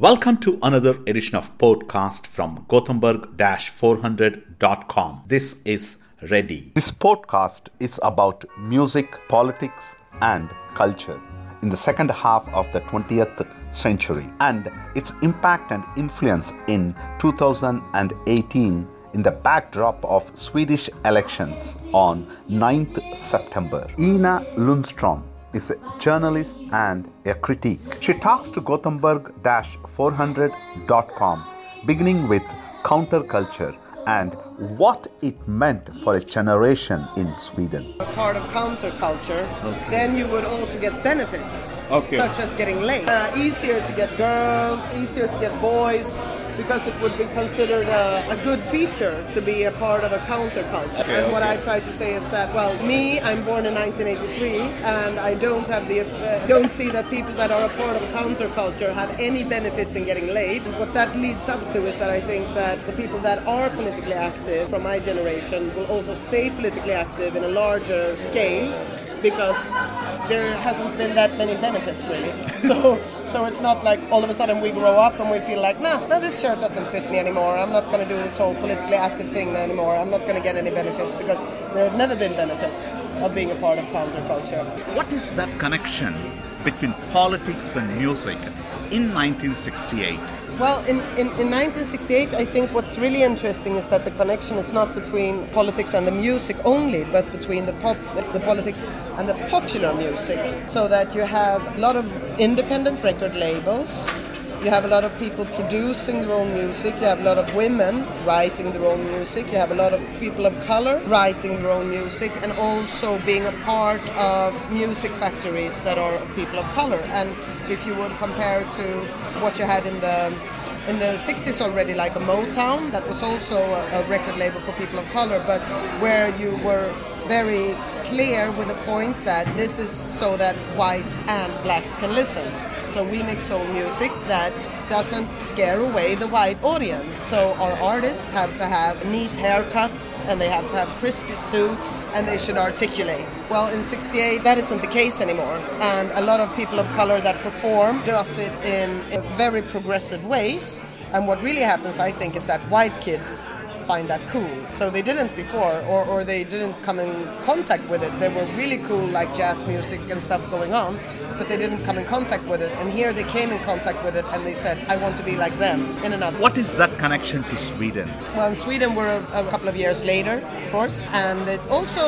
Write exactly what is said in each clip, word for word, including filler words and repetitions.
Welcome to another edition of podcast from Gothenburg four hundred dot com. This is Ready. This podcast is about music, politics, and culture in the second half of the twentieth century and its impact and influence in two thousand eighteen in the backdrop of Swedish elections on ninth September. Ina Lundström is a journalist and a critic. She talks to Gothenburg four hundred dot com, beginning with counterculture and what it meant for a generation in Sweden. A part of counterculture, okay. Then you would also get benefits, okay. such as getting laid. Uh, easier to get girls, easier to get boys, because it would be considered a, a good feature to be a part of a counterculture. Okay, and okay. What I try to say is that, well, me, I'm born in nineteen eighty-three, and I don't have the uh, don't see that people that are a part of a counterculture have any benefits in getting laid. What that leads up to is that I think that the people that are politically active from my generation will also stay politically active in a larger scale, because there hasn't been that many benefits really. So so it's not like all of a sudden we grow up and we feel like, nah, no, this shirt doesn't fit me anymore. I'm not going to do this whole politically active thing anymore. I'm not going to get any benefits, because there have never been benefits of being a part of counterculture. What is that connection between politics and music in nineteen sixty-eight? Well, in, in, in nineteen sixty-eight, I think what's really interesting is that the connection is not between politics and the music only, but between the pop, the politics and the popular music. So that you have a lot of independent record labels, you have a lot of people producing their own music, you have a lot of women writing their own music, you have a lot of people of color writing their own music, and also being a part of music factories that are of people of color. And if you would compare to what you had in the in the sixties already, like a Motown, that was also a, a record label for people of color, but where you were very clear with the point that this is so that whites and blacks can listen. So we make soul music that doesn't scare away the white audience. So our artists have to have neat haircuts, and they have to have crispy suits, and they should articulate. Well, in sixty-eight, that isn't the case anymore. And a lot of people of color that perform does it in, in very progressive ways. And what really happens, I think, is that white kids find that cool. So they didn't before, or, or they didn't come in contact with it. They were really cool, like jazz music and stuff going on, but they didn't come in contact with it. And here they came in contact with it, and they said, I want to be like them in another. What is that connection to Sweden? Well, in Sweden we're a, a couple of years later, of course, and it also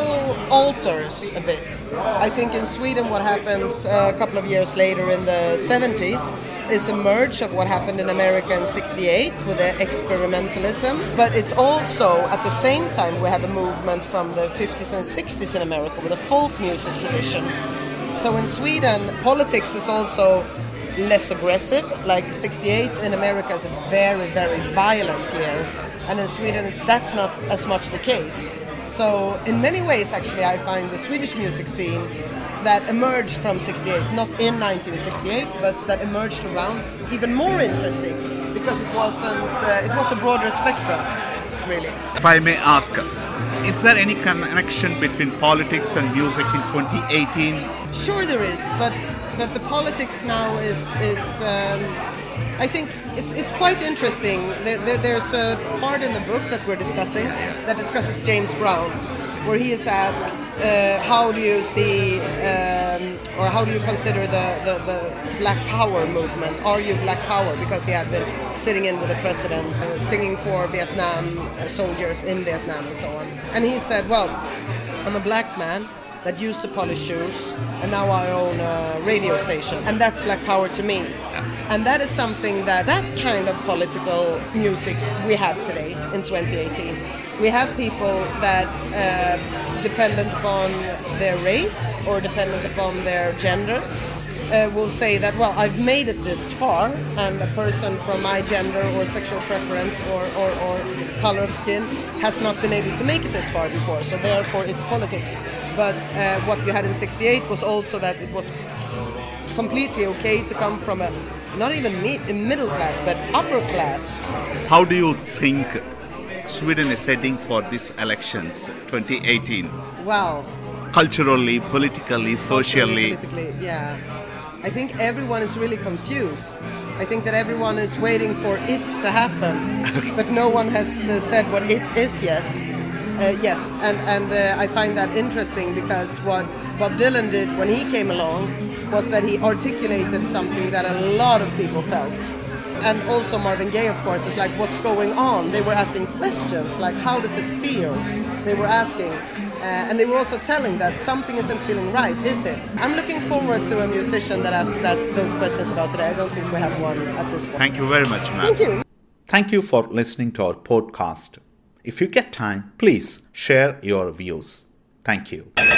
alters a bit. I think in Sweden what happens a couple of years later in the seventies is a merge of what happened in America in sixty-eight with the experimentalism, but it's also at the same time we have a movement from the fifties and sixties in America with a folk music tradition. So in Sweden, politics is also less aggressive. Like sixty-eight in America is a very, very violent year, and in Sweden that's not as much the case. So in many ways, actually, I find the Swedish music scene that emerged from sixty-eight, not in nineteen sixty-eight, but that emerged around, even more interesting, because it wasn't, uh, it was a broader spectrum, really. If I may ask, is there any connection between politics and music in twenty eighteen? Sure there is, but but the politics now is is um, I think it's it's quite interesting. There, there, there's a part in the book that we're discussing that discusses James Brown, where he is asked, uh, how do you see, um, or how do you consider the, the, the Black Power movement? Are you Black Power? Because he had been sitting in with the president, uh, singing for Vietnam uh, soldiers in Vietnam and so on. And he said, well, I'm a black man that used to polish shoes, and now I own a radio station, and that's Black Power to me. And that is something that, that kind of political music we have today in twenty eighteen. We have people that, uh, dependent upon their race or dependent upon their gender, uh, will say that, well, I've made it this far, and a person from my gender or sexual preference or, or, or color of skin has not been able to make it this far before, so therefore it's politics. But uh, what you had in sixty-eight was also that it was completely okay to come from a, not even me, middle class, but upper class. How do you think Sweden is heading for these elections, twenty eighteen? Well, culturally, politically, socially. Politically, yeah. I think everyone is really confused. I think that everyone is waiting for it to happen, but no one has uh, said what it is yes, uh, yet. And, and uh, I find that interesting because what Bob Dylan did when he came along was that he articulated something that a lot of people felt. And also Marvin Gaye, of course, is like, what's going on? They were asking questions, like, how does it feel? They were asking. Uh, and they were also telling that something isn't feeling right, is it? I'm looking forward to a musician that asks that those questions about today. I don't think we have one at this point. Thank you very much, ma'am. Thank you. Thank you for listening to our podcast. If you get time, please share your views. Thank you.